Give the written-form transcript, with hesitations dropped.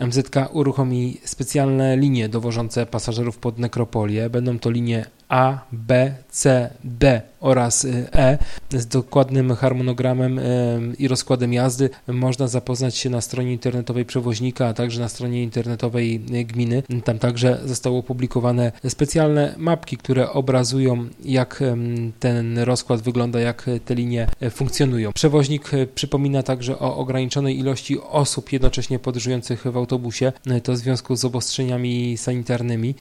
MZK uruchomi specjalne linie dowożące pasażerów pod nekropolię. Będą to linie A, B, C, D oraz E. Z dokładnym harmonogramem i rozkładem jazdy można zapoznać się na stronie internetowej przewoźnika, a także na stronie internetowej gminy. Tam także zostały opublikowane specjalne mapki, które obrazują, jak ten rozkład wygląda, jak te linie funkcjonują. Przewoźnik przypomina także o ograniczonej ilości osób jednocześnie podróżujących w autobusie. To w związku z obostrzeniami sanitarnymi.